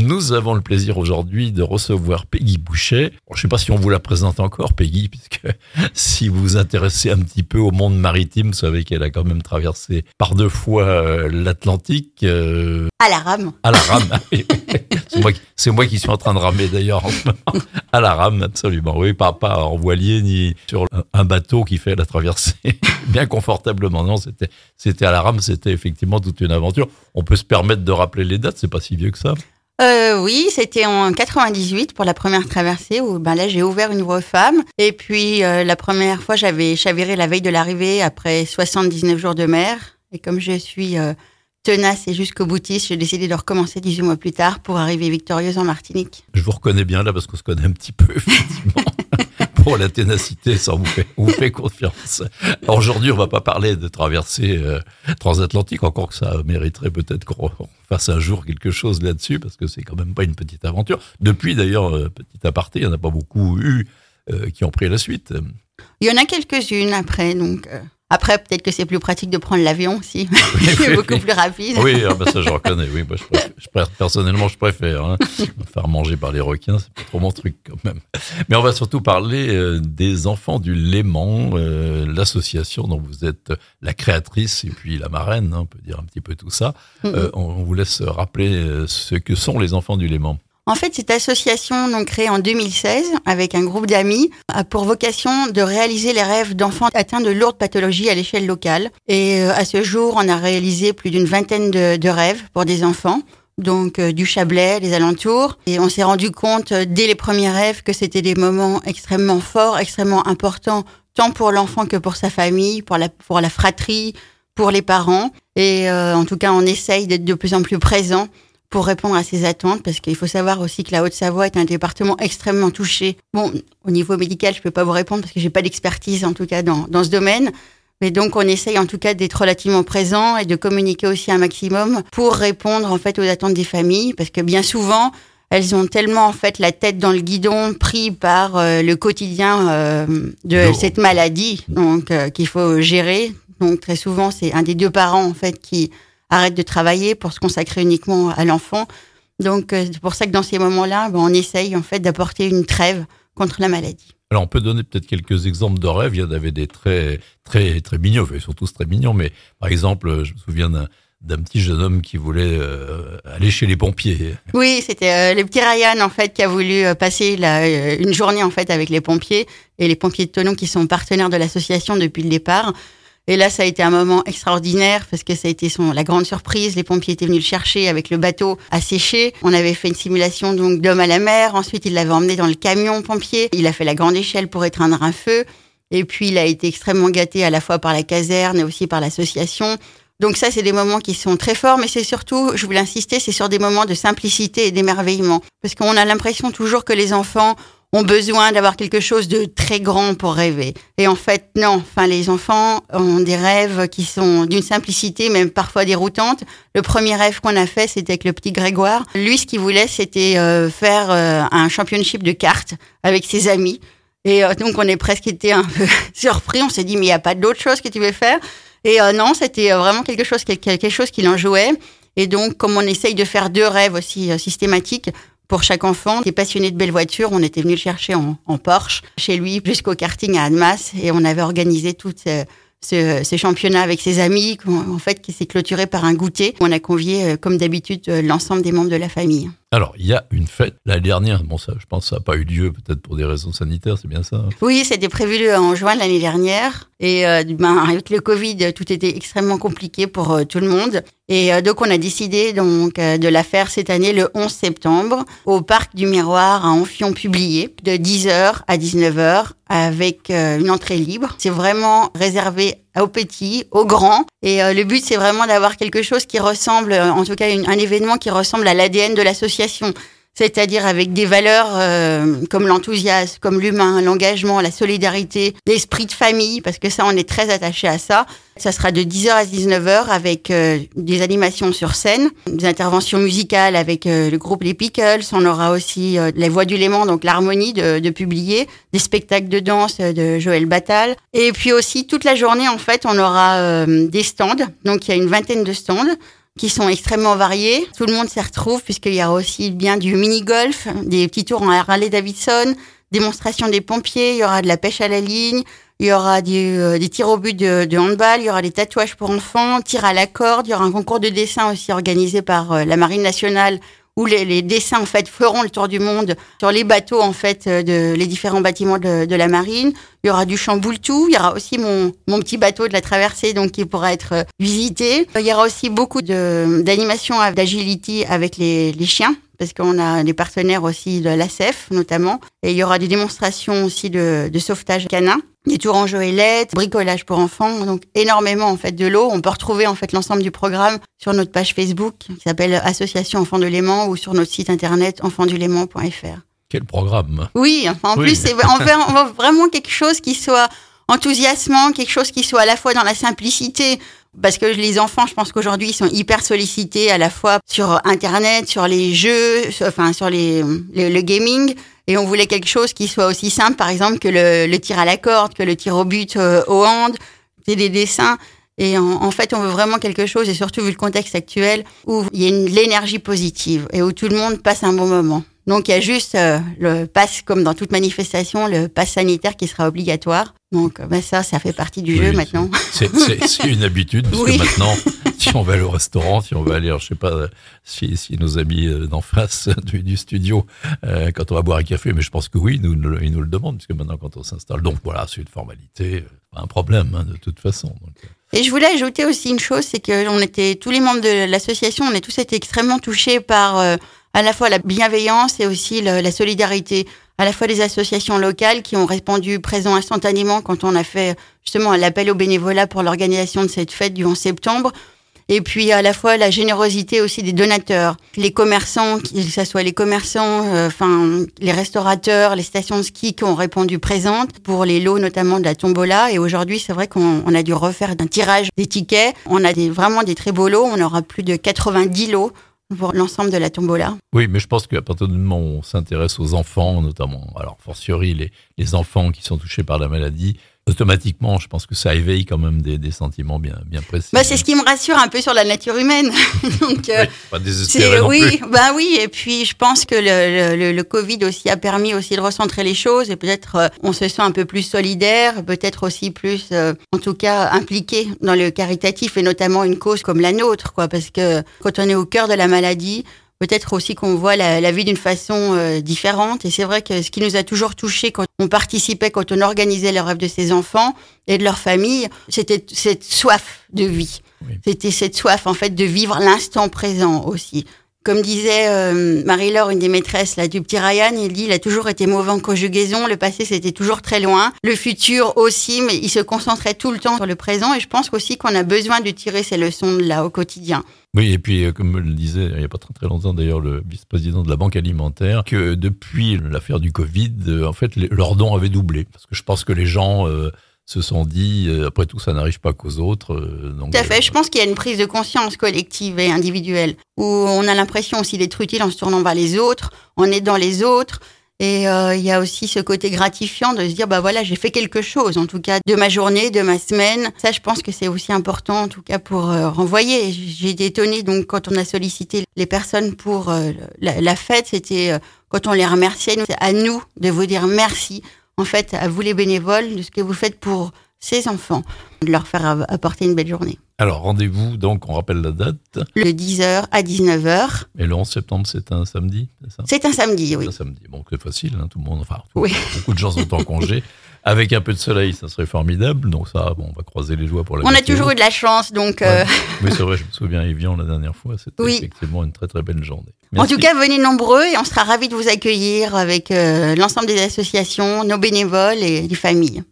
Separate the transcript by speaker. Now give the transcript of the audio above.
Speaker 1: Nous avons le plaisir aujourd'hui de recevoir Peggy Bouchet. Bon, je ne sais pas si on vous la présente encore, Peggy, puisque si vous vous intéressez un petit peu au monde maritime, vous savez qu'elle a quand même traversé par 2 fois l'Atlantique.
Speaker 2: À la rame.
Speaker 1: À la rame, oui. C'est moi qui suis en train de ramer d'ailleurs en ce moment. À la rame, absolument. Oui, pas en voilier ni sur un bateau qui fait la traversée bien confortablement. Non, c'était à la rame, c'était effectivement toute une aventure. On peut se permettre de rappeler les dates, c'est pas si vieux que ça.
Speaker 2: Oui, c'était en 98 pour la première traversée où là j'ai ouvert une voie aux femmes. Et puis la première fois j'avais chaviré la veille de l'arrivée après 79 jours de mer. Et comme je suis tenace et jusqu'au boutiste, j'ai décidé de recommencer 18 mois plus tard pour arriver victorieuse en Martinique.
Speaker 1: Je vous reconnais bien là parce qu'on se connaît un petit peu effectivement. Pour la ténacité, ça vous fait confiance. Alors aujourd'hui, on va pas parler de traversée transatlantique, encore que ça mériterait peut-être qu'on fasse un jour quelque chose là-dessus, parce que c'est quand même pas une petite aventure. Depuis d'ailleurs, petit aparté, il y en a pas beaucoup eu qui ont pris la suite.
Speaker 2: Il y en a quelques-unes après, donc... Après, peut-être que c'est plus pratique de prendre l'avion aussi. C'est beaucoup plus rapide.
Speaker 1: Oui, ça je reconnais. Oui, moi, personnellement, je préfère. Me faire manger par les requins, c'est pas trop mon truc quand même. Mais on va surtout parler des Enfants du Léman, l'association dont vous êtes la créatrice et puis la marraine, on peut dire un petit peu tout ça. On vous laisse rappeler ce que sont les Enfants du Léman.
Speaker 2: En fait, cette association, donc créée en 2016 avec un groupe d'amis, a pour vocation de réaliser les rêves d'enfants atteints de lourdes pathologies à l'échelle locale. Et à ce jour, on a réalisé plus d'une vingtaine de rêves pour des enfants, donc du Chablais, les alentours. Et on s'est rendu compte dès les premiers rêves que c'était des moments extrêmement forts, extrêmement importants, tant pour l'enfant que pour sa famille, pour la fratrie, pour les parents. Et en tout cas, on essaye d'être de plus en plus présent pour répondre à ces attentes, parce qu'il faut savoir aussi que la Haute-Savoie est un département extrêmement touché. Bon, au niveau médical, je peux pas vous répondre parce que j'ai pas d'expertise, en tout cas, dans ce domaine. Mais donc, on essaye, en tout cas, d'être relativement présent et de communiquer aussi un maximum pour répondre, en fait, aux attentes des familles, parce que bien souvent, elles ont tellement, en fait, la tête dans le guidon, pris par le quotidien de cette maladie, donc, qu'il faut gérer. Donc, très souvent, c'est un des 2 parents, en fait, qui arrête de travailler pour se consacrer uniquement à l'enfant. Donc, c'est pour ça que dans ces moments-là, on essaye en fait d'apporter une trêve contre la maladie.
Speaker 1: Alors, on peut donner peut-être quelques exemples de rêves. Il y en avait des très, très, très mignons, enfin, surtout très mignons. Mais par exemple, je me souviens d'un petit jeune homme qui voulait aller chez les pompiers.
Speaker 2: Oui, c'était le petit Ryan en fait qui a voulu passer une journée en fait avec les pompiers et les pompiers de Thonon qui sont partenaires de l'association depuis le départ. Et là, ça a été un moment extraordinaire parce que ça a été la grande surprise. Les pompiers étaient venus le chercher avec le bateau à sécher. On avait fait une simulation donc d'homme à la mer. Ensuite, il l'avait emmené dans le camion pompier. Il a fait la grande échelle pour éteindre un feu. Et puis, il a été extrêmement gâté à la fois par la caserne et aussi par l'association. Donc ça, c'est des moments qui sont très forts, mais c'est surtout, je voulais insister, c'est sur des moments de simplicité et d'émerveillement. Parce qu'on a l'impression toujours que les enfants ont besoin d'avoir quelque chose de très grand pour rêver. Et en fait, non. Enfin, les enfants ont des rêves qui sont d'une simplicité, même parfois déroutante. Le premier rêve qu'on a fait, c'était avec le petit Grégoire. Lui, ce qu'il voulait, c'était faire un championship de cartes avec ses amis. Et donc, on est presque été un peu surpris. On s'est dit, mais il n'y a pas d'autre chose que tu veux faire? Et non, c'était vraiment quelque chose qui l'en jouait. Et donc, comme on essaye de faire 2 rêves aussi systématiques, pour chaque enfant qui est passionné de belles voitures, on était venu le chercher en Porsche chez lui jusqu'au karting à Annemasse et on avait organisé tout ce championnat avec ses amis, en fait, qui s'est clôturé par un goûter. On a convié, comme d'habitude, l'ensemble des membres de la famille.
Speaker 1: Alors, il y a une fête. L'année dernière, bon, ça, je pense que ça n'a pas eu lieu, peut-être pour des raisons sanitaires, c'est bien ça?
Speaker 2: Oui, c'était prévu en juin de l'année dernière. Et avec le Covid, tout était extrêmement compliqué pour tout le monde. Et donc, on a décidé de la faire cette année le 11 septembre au Parc du Miroir à Amphion-Publié, de 10h à 19h, avec une entrée libre. C'est vraiment réservé aux petits, aux grands. Et le but, c'est vraiment d'avoir quelque chose qui ressemble, en tout cas un événement qui ressemble à l'ADN de l'association. C'est-à-dire avec des valeurs comme l'enthousiasme, comme l'humain, l'engagement, la solidarité, l'esprit de famille, parce que ça, on est très attaché à ça. Ça sera de 10h à 19h avec des animations sur scène, des interventions musicales avec le groupe Les Pickles. On aura aussi Les Voix du Léman, donc l'harmonie de Publié, des spectacles de danse de Joël Battal. Et puis aussi, toute la journée, en fait, on aura des stands. Donc, il y a une vingtaine de stands. qui sont extrêmement variés. Tout le monde s'y retrouve puisqu'il y a aussi bien du mini-golf, des petits tours en Harley-Davidson, démonstration des pompiers, il y aura de la pêche à la ligne, il y aura des tirs au but de handball, il y aura des tatouages pour enfants, tir à la corde, il y aura un concours de dessin aussi organisé par la Marine nationale où les dessins en fait feront le tour du monde sur les bateaux en fait les différents bâtiments de la marine. Il y aura du chamboule-tout, il y aura aussi mon petit bateau de la traversée donc qui pourra être visité. Il y aura aussi beaucoup d'animations d'agility avec les chiens parce qu'on a des partenaires aussi de l'ACEF notamment et il y aura des démonstrations aussi de sauvetage canin. Des tours en goélette, bricolage pour enfants, donc énormément en fait de lots. On peut retrouver en fait l'ensemble du programme sur notre page Facebook qui s'appelle Association Enfants de Léman ou sur notre site internet enfantsduléman.fr.
Speaker 1: Quel programme!
Speaker 2: Oui, enfin, en plus on veut vraiment quelque chose qui soit enthousiasmant, quelque chose qui soit à la fois dans la simplicité. Parce que les enfants, je pense qu'aujourd'hui, ils sont hyper sollicités à la fois sur Internet, sur les jeux, enfin sur le gaming. Et on voulait quelque chose qui soit aussi simple, par exemple, que le tir à la corde, que le tir au but au hand, c'est des dessins. Et en fait, on veut vraiment quelque chose, et surtout vu le contexte actuel, où il y a l'énergie positive et où tout le monde passe un bon moment. Donc, il y a juste le pass, comme dans toute manifestation, le pass sanitaire qui sera obligatoire. Donc, ça fait partie du jeu maintenant.
Speaker 1: C'est une habitude, parce que maintenant, si on va aller au restaurant, si on va aller, je sais pas, si nos amis d'en face du studio, quand on va boire un café, mais je pense que oui, ils nous le demandent, puisque maintenant, quand on s'installe, donc voilà, c'est une formalité, pas un problème, de toute façon. Donc.
Speaker 2: Et je voulais ajouter aussi une chose, c'est que tous les membres de l'association, on a tous été extrêmement touchés par à la fois la bienveillance et aussi la solidarité, à la fois des associations locales qui ont répondu présent instantanément quand on a fait justement l'appel au bénévolat pour l'organisation de cette fête du 11 septembre, et puis à la fois la générosité aussi des donateurs, les commerçants, que ce soit les commerçants, les restaurateurs, les stations de ski qui ont répondu présentes pour les lots notamment de la tombola. Et aujourd'hui, c'est vrai qu'on a dû refaire un tirage des tickets. On a vraiment des très beaux lots. On aura plus de 90 lots pour l'ensemble de la tombola.
Speaker 1: Oui, mais je pense qu'à partir du moment où on s'intéresse aux enfants, notamment, alors fortiori les enfants qui sont touchés par la maladie, automatiquement, je pense que ça éveille quand même des sentiments bien précis.
Speaker 2: C'est ce qui me rassure un peu sur la nature humaine. Donc,
Speaker 1: pas désespéré non plus.
Speaker 2: Oui, et puis je pense que le Covid aussi a permis aussi de recentrer les choses et peut-être on se sent un peu plus solidaire, peut-être aussi plus, en tout cas, impliqué dans le caritatif et notamment une cause comme la nôtre, quoi, parce que quand on est au cœur de la maladie, peut-être aussi qu'on voit la vie d'une façon différente. Et c'est vrai que ce qui nous a toujours touchés quand on participait, quand on organisait les rêves de ces enfants et de leur famille, c'était cette soif de vie. Oui. C'était cette soif, en fait, de vivre l'instant présent aussi. Comme disait Marie-Laure, une des maîtresses là, du petit Ryan, il a toujours été mauvais en conjugaison. Le passé, c'était toujours très loin. Le futur aussi, mais il se concentrait tout le temps sur le présent. Et je pense aussi qu'on a besoin de tirer ces leçons là au quotidien.
Speaker 1: Oui, et puis, comme le disait il n'y a pas très longtemps d'ailleurs le vice-président de la Banque alimentaire, que depuis l'affaire du Covid, en fait, leurs dons avaient doublé. Parce que je pense que les gens se sont dit, après tout, ça n'arrive pas qu'aux autres. Donc,
Speaker 2: tout à fait. Je pense qu'il y a une prise de conscience collective et individuelle, où on a l'impression aussi d'être utile en se tournant vers les autres, en aidant les autres. Et il y a aussi ce côté gratifiant de se dire, voilà, j'ai fait quelque chose, en tout cas, de ma journée, de ma semaine. Ça, je pense que c'est aussi important, en tout cas, pour renvoyer. J'ai été étonnée, donc, quand on a sollicité les personnes pour la fête, c'était quand on les remerciait, c'est à nous de vous dire merci, en fait, à vous les bénévoles, de ce que vous faites pour ces enfants, de leur faire apporter une belle journée.
Speaker 1: Alors, rendez-vous, donc, on rappelle la date.
Speaker 2: Le 10h à 19h.
Speaker 1: Et le 11 septembre, c'est un samedi, c'est ça ?
Speaker 2: C'est un samedi, oui.
Speaker 1: C'est un samedi. Bon, c'est facile, tout le monde, beaucoup de gens sont en congé. Avec un peu de soleil, ça serait formidable. Donc ça, on va croiser les doigts pour la météo.
Speaker 2: On a toujours eu de la chance, donc...
Speaker 1: Oui, c'est vrai, je me souviens, Evian, la dernière fois, c'était effectivement une très très belle journée.
Speaker 2: Merci. En tout cas, venez nombreux et on sera ravis de vous accueillir avec l'ensemble des associations, nos bénévoles et les familles.